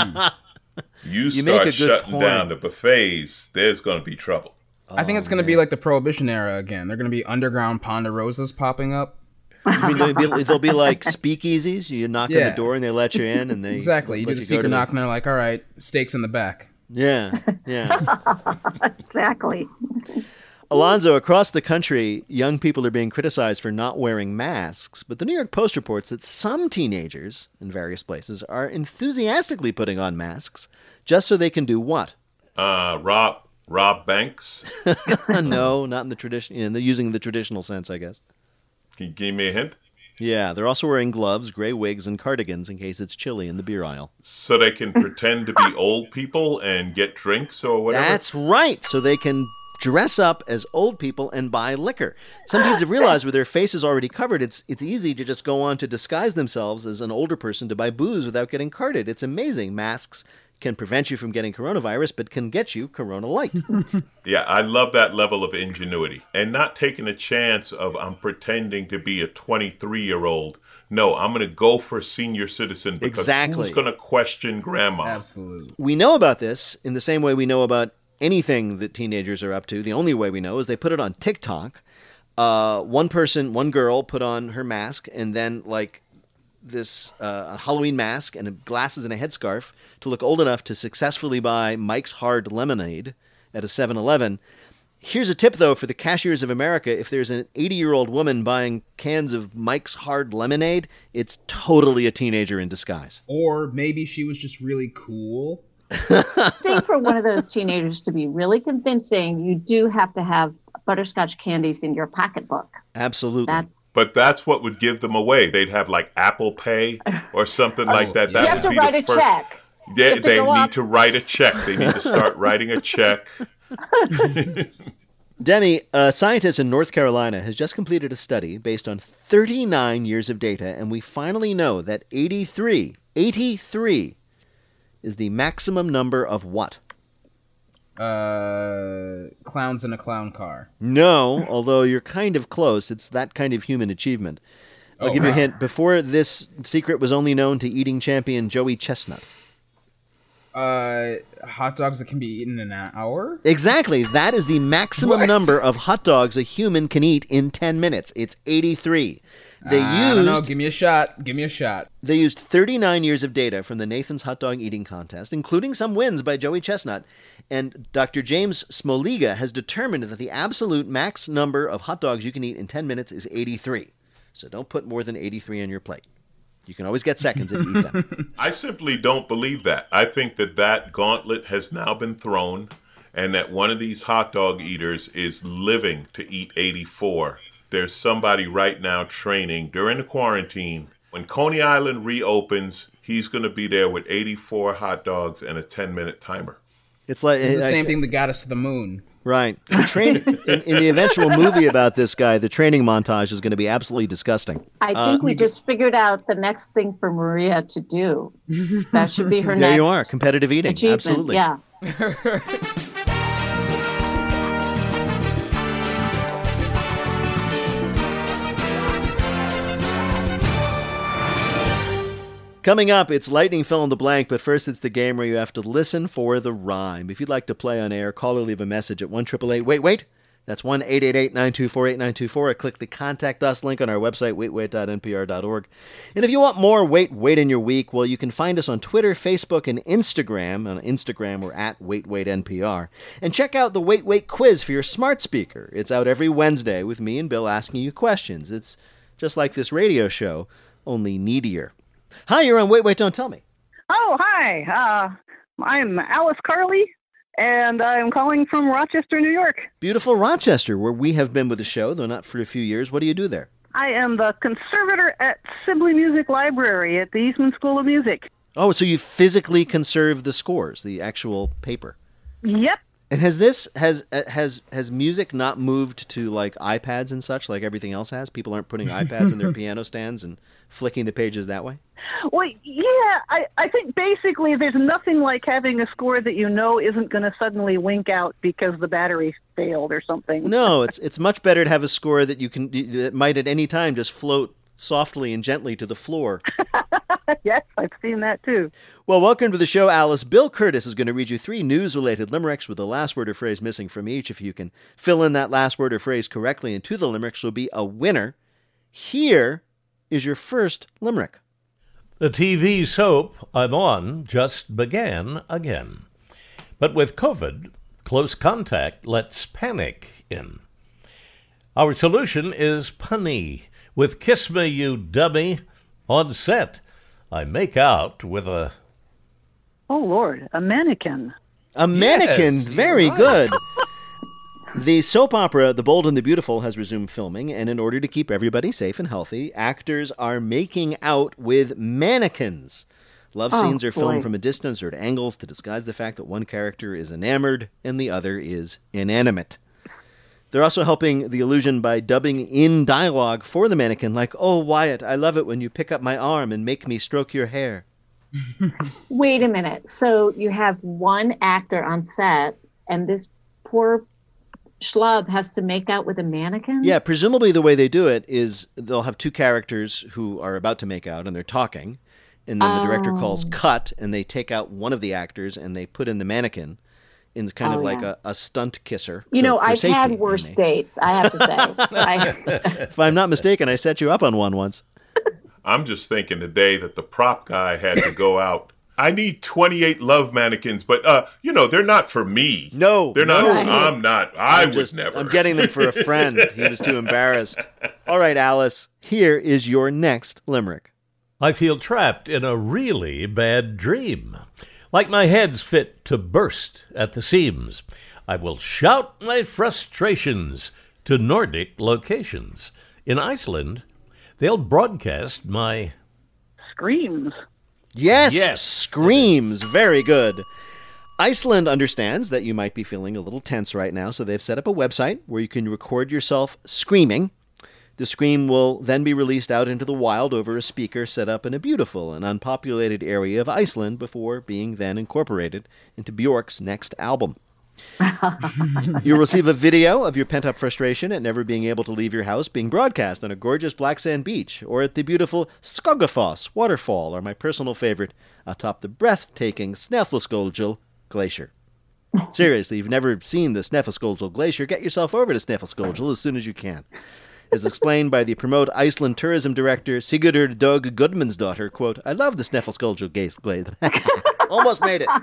you start shutting down the buffets, there's going to be trouble. I think it's going to be like the Prohibition era again. They're going to be underground ponderosas popping up. You mean they'll be like speakeasies? You knock on the door and they let you in, and they exactly. You do the secret knock and they're like, "All right, steaks in the back." Yeah. Exactly. Alonzo, across the country, young people are being criticized for not wearing masks, but the New York Post reports that some teenagers in various places are enthusiastically putting on masks just so they can do what? Rob banks? No, not in the tradition. They're using the traditional sense, I guess. Can you give me a hint? Yeah, they're also wearing gloves, gray wigs, and cardigans in case it's chilly in the beer aisle. So they can pretend to be old people and get drinks or whatever? That's right. So they can dress up as old people and buy liquor. Some teens have realized with their faces already covered, it's easy to just go on to disguise themselves as an older person to buy booze without getting carded. It's amazing. Masks can prevent you from getting coronavirus, but can get you Corona Light. Yeah, I love that level of ingenuity. And not taking a chance of I'm pretending to be a 23-year-old. No, I'm going to go for senior citizen because who's going to question grandma? Absolutely. We know about this in the same way we know about anything that teenagers are up to. The only way we know is they put it on TikTok. One girl put on her mask and then this Halloween mask and glasses and a headscarf to look old enough to successfully buy Mike's Hard Lemonade at a 7-Eleven. Here's a tip, though, for the cashiers of America. If there's an 80-year-old woman buying cans of Mike's Hard Lemonade, it's totally a teenager in disguise. Or maybe she was just really cool. I think for one of those teenagers to be really convincing, you do have to have butterscotch candies in your pocketbook. Absolutely. But that's what would give them away. They'd have like Apple Pay or something like that. That you have to write a check. Yeah, they need to write a check. They need to start writing a check. Demi, a scientist in North Carolina has just completed a study based on 39 years of data, and we finally know that 83 is the maximum number of what? Clowns in a clown car. No, although you're kind of close. It's that kind of human achievement. I'll give you a hint. Before this secret was only known to eating champion Joey Chestnut. Hot dogs that can be eaten in an hour? Exactly. That is the maximum number of hot dogs a human can eat in 10 minutes. It's 83. I don't know. Give me a shot. They used 39 years of data from the Nathan's Hot Dog Eating Contest, including some wins by Joey Chestnut. And Dr. James Smoliga has determined that the absolute max number of hot dogs you can eat in 10 minutes is 83. So don't put more than 83 on your plate. You can always get seconds if you eat them. I simply don't believe that. I think that gauntlet has now been thrown and that one of these hot dog eaters is living to eat 84. There's somebody right now training during the quarantine. When Coney Island reopens, he's going to be there with 84 hot dogs and a 10-minute timer. It's like the same thing that got us to the moon. Right. In the eventual movie about this guy, the training montage is going to be absolutely disgusting. I think we just figured out the next thing for Maria to do. That should be her next. There you are, competitive eating. Achievement. Absolutely. Yeah. Coming up, it's Lightning Fill in the Blank, but first it's the game where you have to listen for the rhyme. If you'd like to play on air, call or leave a message at 1-888-WAIT-WAIT. That's 1-888-924-8924, or click the Contact Us link on our website, waitwait.npr.org. And if you want more Wait in your week, well, you can find us on Twitter, Facebook, and Instagram. On Instagram, we're at WaitWaitNPR. And check out the Wait Wait quiz for your smart speaker. It's out every Wednesday with me and Bill asking you questions. It's just like this radio show, only needier. Hi, you're on Wait, Wait, Don't Tell Me. Oh, hi. I'm Alice Carley, and I'm calling from Rochester, New York. Beautiful Rochester, where we have been with the show, though not for a few years. What do you do there? I am the conservator at Sibley Music Library at the Eastman School of Music. Oh, so you physically conserve the scores, the actual paper. Yep. And has music not moved to like iPads and such, like everything else has? People aren't putting iPads in their piano stands and flicking the pages that way? Well, yeah, I think basically there's nothing like having a score that you know isn't going to suddenly wink out because the battery failed or something. No, it's much better to have a score that might at any time just float softly and gently to the floor. Yes, I've seen that too. Well, welcome to the show, Alice. Bill Curtis is going to read you 3 news-related limericks with the last word or phrase missing from each. If you can fill in that last word or phrase correctly into the limericks, you'll be a winner. Here is your first limerick. The TV soap I'm on just began again. But with COVID, close contact lets panic in. Our solution is punny. With Kiss Me, You Dummy, on set, I make out with a... Oh, Lord, a mannequin. A mannequin, yes, very right. good. The soap opera The Bold and the Beautiful has resumed filming, and in order to keep everybody safe and healthy, actors are making out with mannequins. Love scenes are filmed from a distance or at angles to disguise the fact that one character is enamored and the other is inanimate. They're also helping the illusion by dubbing in dialogue for the mannequin, like, "Oh, Wyatt, I love it when you pick up my arm and make me stroke your hair." Wait a minute. So you have one actor on set, and this poor schlub has to make out with a mannequin? Yeah, presumably the way they do it is they'll have two characters who are about to make out, and they're talking, and then the director calls cut, and they take out one of the actors, and they put in the mannequin in kind of like a stunt kisser. You know, I've had worse dates, I have to say. If I'm not mistaken, I set you up on one once. I'm just thinking the day that the prop guy had to go out. I need 28 love mannequins, but, they're not for me. No. They're not. No. I'm not. I would never. I'm getting them for a friend. He was too embarrassed. All right, Alice, here is your next limerick. I feel trapped in a really bad dream. Like my head's fit to burst at the seams. I will shout my frustrations to Nordic locations. In Iceland, they'll broadcast my screams. Yes, screams. Very good. Iceland understands that you might be feeling a little tense right now, so they've set up a website where you can record yourself screaming. The scream will then be released out into the wild over a speaker set up in a beautiful and unpopulated area of Iceland before being then incorporated into Bjork's next album. You'll receive a video of your pent-up frustration at never being able to leave your house being broadcast on a gorgeous black sand beach or at the beautiful Skogafoss waterfall, or my personal favorite, atop the breathtaking Snæfellsjökull Glacier. Seriously, if you've never seen the Snæfellsjökull Glacier, get yourself over to Snæfellsjökull as soon as you can. As explained by the Promote Iceland tourism director Sigurður Dögg Gudmundsdóttir, quote, "I love the Snæfellsjökull Glacier." Almost made it.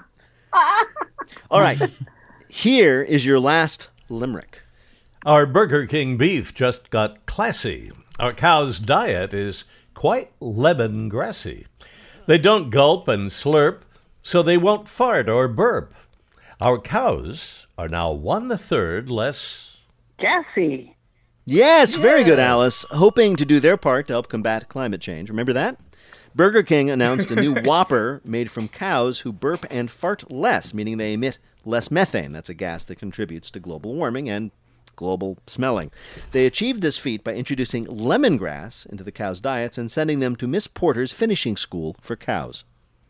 All right. Here is your last limerick. Our Burger King beef just got classy. Our cow's diet is quite lemongrassy. They don't gulp and slurp, so they won't fart or burp. Our cows are now 1/3 less gassy. Yes, very good, Alice. Hoping to do their part to help combat climate change. Remember that? Burger King announced a new Whopper made from cows who burp and fart less, meaning they emit less methane. That's a gas that contributes to global warming and global smelling. They achieved this feat by introducing lemongrass into the cows' diets and sending them to Miss Porter's finishing school for cows.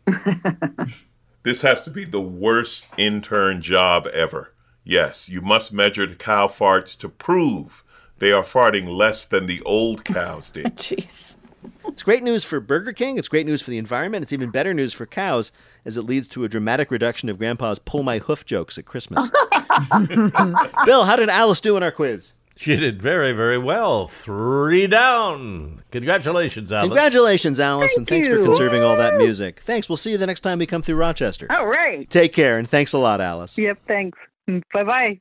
This has to be the worst intern job ever. Yes, you must measure the cow farts to prove they are farting less than the old cows did. Jeez. It's great news for Burger King. It's great news for the environment. It's even better news for cows, as it leads to a dramatic reduction of Grandpa's pull my hoof jokes at Christmas. Bill, how did Alice do in our quiz? She did very, very well. 3 down. Congratulations, Alice. Congratulations, Alice, and thanks for conserving all that music. Thanks. We'll see you the next time we come through Rochester. All right. Take care, and thanks a lot, Alice. Yep, thanks. Bye-bye.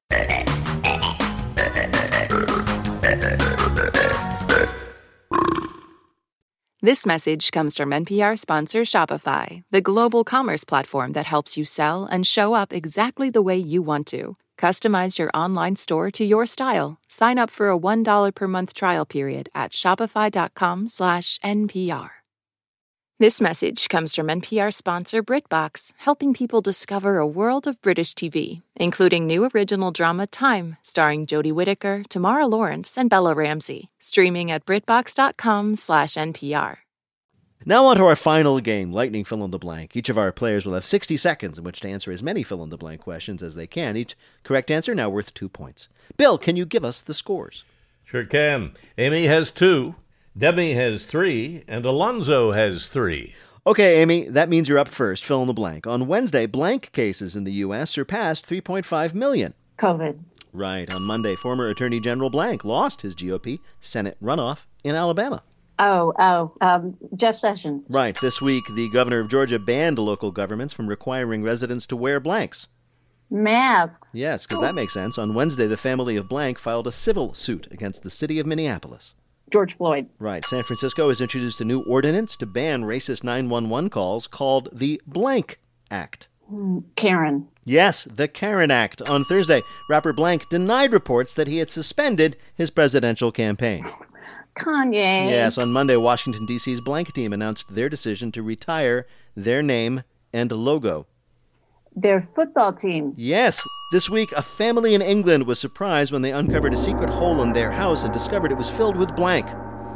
This message comes from NPR sponsor Shopify, the global commerce platform that helps you sell and show up exactly the way you want to. Customize your online store to your style. Sign up for a $1 per month trial period at shopify.com/NPR. This message comes from NPR sponsor BritBox, helping people discover a world of British TV, including new original drama Time, starring Jodie Whittaker, Tamara Lawrence, and Bella Ramsey, streaming at BritBox.com/NPR. Now on to our final game, Lightning Fill in the Blank. Each of our players will have 60 seconds in which to answer as many fill-in-the-blank questions as they can. Each correct answer now worth 2 points. Bill, can you give us the scores? Sure can. Amy has 2, Demi has 3, and Alonzo has 3. Okay, Amy, that means you're up first. Fill in the blank. On Wednesday, blank cases in the U.S. surpassed 3.5 million. COVID. Right. On Monday, former Attorney General blank lost his GOP Senate runoff in Alabama. Jeff Sessions. Right. This week, the governor of Georgia banned local governments from requiring residents to wear blanks. Masks. Yes, because that makes sense. On Wednesday, the family of blank filed a civil suit against the city of Minneapolis. George Floyd. Right. San Francisco has introduced a new ordinance to ban racist 911 calls called the Blank Act. Karen. Yes, the Karen Act. On Thursday, rapper Blank denied reports that he had suspended his presidential campaign. Kanye. Yes, on Monday, Washington, D.C.'s Blank team announced their decision to retire their name and logo. Their football team. Yes. This week, a family in England was surprised when they uncovered a secret hole in their house and discovered it was filled with blank.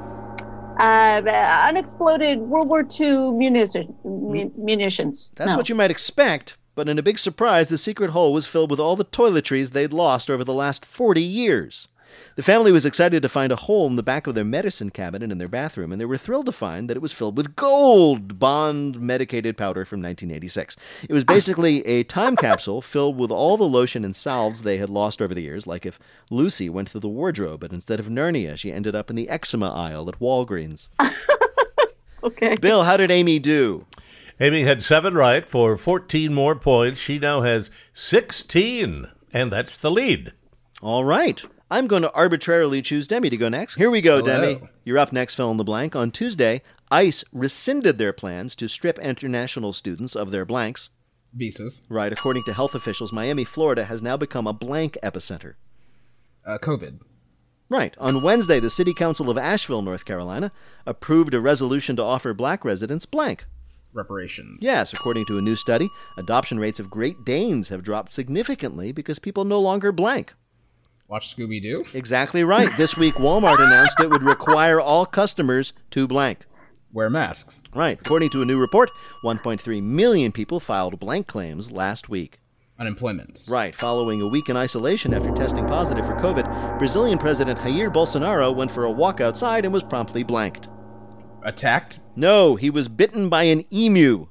Unexploded World War II munitions. That's what you might expect, but in a big surprise, the secret hole was filled with all the toiletries they'd lost over the last 40 years. The family was excited to find a hole in the back of their medicine cabinet in their bathroom, and they were thrilled to find that it was filled with Gold Bond medicated powder from 1986. It was basically a time capsule filled with all the lotion and salves they had lost over the years, like if Lucy went through the wardrobe, but instead of Narnia, she ended up in the eczema aisle at Walgreens. Okay. Bill, how did Amy do? Amy had 7 right for 14 more points. She now has 16, and that's the lead. All right. I'm going to arbitrarily choose Demi to go next. Here we go, Hello. Demi. You're up next, fill in the blank. On Tuesday, ICE rescinded their plans to strip international students of their blanks. Visas. Right. According to health officials, Miami, Florida has now become a blank epicenter. COVID. Right. On Wednesday, the City Council of Asheville, North Carolina, approved a resolution to offer black residents blank. Reparations. Yes, according to a new study, adoption rates of Great Danes have dropped significantly because people no longer blank. Watch Scooby-Doo? Exactly right. This week, Walmart announced it would require all customers to blank. Wear masks. Right. According to a new report, 1.3 million people filed blank claims last week. Unemployment. Right. Following a week in isolation after testing positive for COVID, Brazilian President Jair Bolsonaro went for a walk outside and was promptly blanked. Attacked? No, he was bitten by an emu.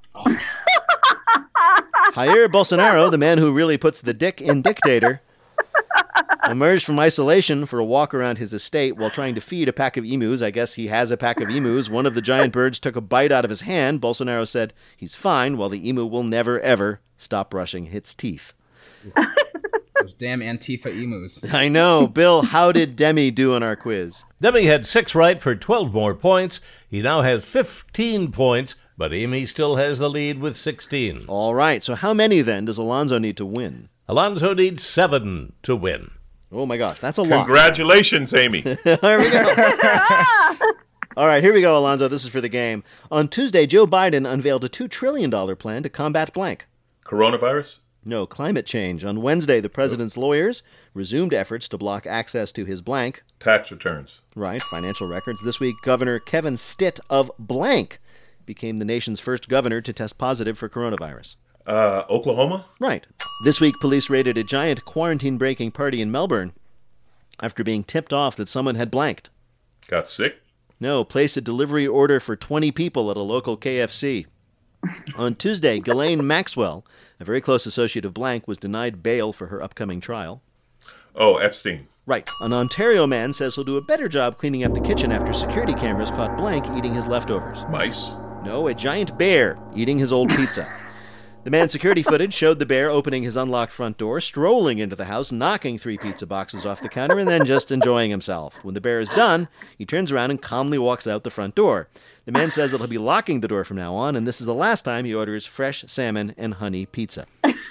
Jair Bolsonaro, the man who really puts the dick in dictator, emerged from isolation for a walk around his estate while trying to feed a pack of emus. I guess he has a pack of emus. One of the giant birds took a bite out of his hand. Bolsonaro said he's fine, while the emu will never, ever stop brushing its teeth. Those damn Antifa emus. I know. Bill, how did Demi do on our quiz? Demi had 6 right for 12 more points. He now has 15 points, but Amy still has the lead with 16. All right. So how many, then, does Alonzo need to win? Alonzo needs 7 to win. Oh, my gosh. That's a lot. Congratulations, Amy. There we go. All right, here we go, Alonzo. This is for the game. On Tuesday, Joe Biden unveiled a $2 trillion plan to combat blank. Coronavirus? No, climate change. On Wednesday, the president's lawyers resumed efforts to block access to his blank. Tax returns. Right, financial records. This week, Governor Kevin Stitt of blank became the nation's first governor to test positive for coronavirus. Oklahoma? Right. This week, police raided a giant quarantine-breaking party in Melbourne after being tipped off that someone had blanked. Got sick? No, placed a delivery order for 20 people at a local KFC. On Tuesday, Ghislaine Maxwell, a very close associate of blank, was denied bail for her upcoming trial. Oh, Epstein. Right. An Ontario man says he'll do a better job cleaning up the kitchen after security cameras caught blank eating his leftovers. Mice? No, a giant bear eating his old pizza. The man's security footage showed the bear opening his unlocked front door, strolling into the house, knocking 3 pizza boxes off the counter, and then just enjoying himself. When the bear is done, he turns around and calmly walks out the front door. The man says that he'll be locking the door from now on, and this is the last time he orders fresh salmon and honey pizza.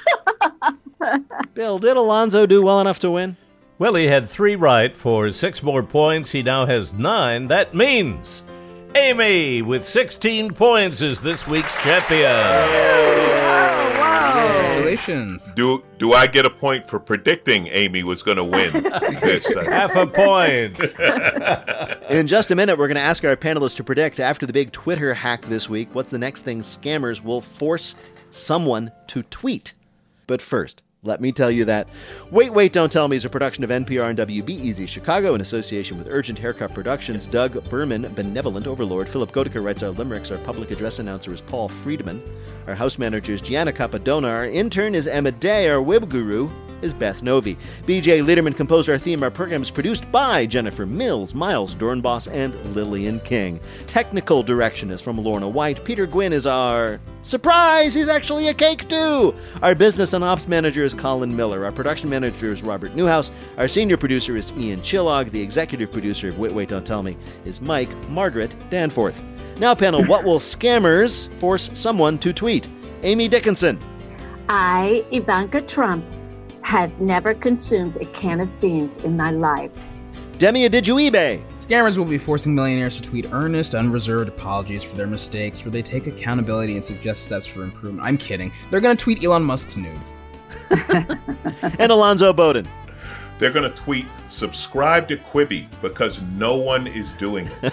Bill, did Alonzo do well enough to win? Well, he had 3 right for 6 more points. He now has 9. That means Amy, with 16 points, is this week's champion. Congratulations. Do I get a point for predicting Amy was going to win? Half a point. In just a minute, we're going to ask our panelists to predict, after the big Twitter hack this week, what's the next thing scammers will force someone to tweet. But first, let me tell you that Wait, Don't Tell Me is a production of NPR and WBEZ Chicago in association with Urgent Haircut Productions. Doug Berman, benevolent overlord. Philip Goedeke writes our limericks. Our public address announcer is Paul Friedman. Our house manager is Gianna Capadona. Our intern is Emma Day. Our web guru is Beth Novi. BJ Liederman composed our theme. Our program is produced by Jennifer Mills, Miles Dornbos, and Lillian King. Technical direction is from Lorna White. Peter Gwynn is our... Surprise! He's actually a cake, too! Our business and ops manager is Colin Miller. Our production manager is Robert Newhouse. Our senior producer is Ian Chillog. The executive producer of Wait, Don't Tell Me is Mike Margaret Danforth. Now, panel, what will scammers force someone to tweet? Amy Dickinson. I, Ivanka Trump, have never consumed a can of beans in my life. Demi Adejuyigbe. Scammers will be forcing millionaires to tweet earnest, unreserved apologies for their mistakes, where they take accountability and suggest steps for improvement. I'm kidding. They're going to tweet Elon Musk's nudes. And Alonzo Bowden. They're going to tweet, subscribe to Quibi, because no one is doing it.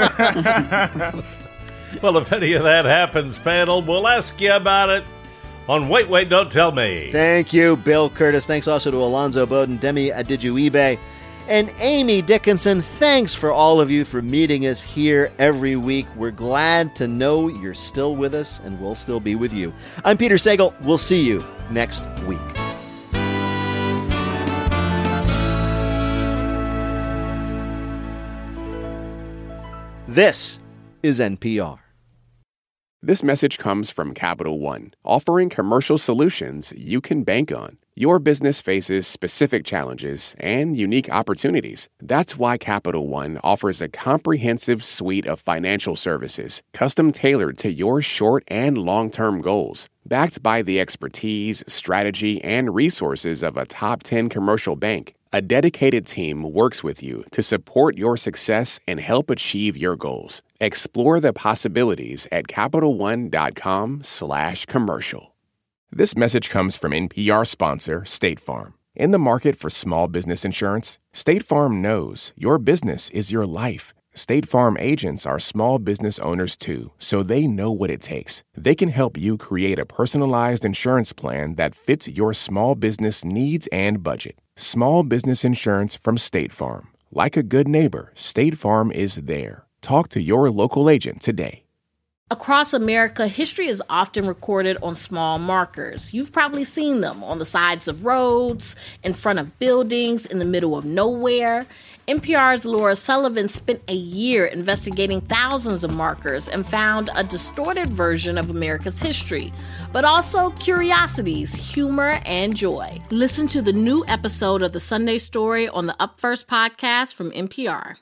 Well, if any of that happens, panel, we'll ask you about it on Wait, Wait, Don't Tell Me. Thank you, Bill Curtis. Thanks also to Alonzo Bowden, Demi Adejuyigbe, and Amy Dickinson. Thanks for all of you for meeting us here every week. We're glad to know you're still with us, and we'll still be with you. I'm Peter Sagal. We'll see you next week. This is NPR. This message comes from Capital One, offering commercial solutions you can bank on. Your business faces specific challenges and unique opportunities. That's why Capital One offers a comprehensive suite of financial services, custom-tailored to your short and long-term goals. Backed by the expertise, strategy, and resources of a top 10 commercial bank, a dedicated team works with you to support your success and help achieve your goals. Explore the possibilities at CapitalOne.com/commercial. This message comes from NPR sponsor State Farm. In the market for small business insurance, State Farm knows your business is your life. State Farm agents are small business owners too, so they know what it takes. They can help you create a personalized insurance plan that fits your small business needs and budget. Small business insurance from State Farm. Like a good neighbor, State Farm is there. Talk to your local agent today. Across America, history is often recorded on small markers. You've probably seen them on the sides of roads, in front of buildings, in the middle of nowhere. NPR's Laura Sullivan spent a year investigating thousands of markers and found a distorted version of America's history, but also curiosities, humor, and joy. Listen to the new episode of The Sunday Story on the Up First podcast from NPR.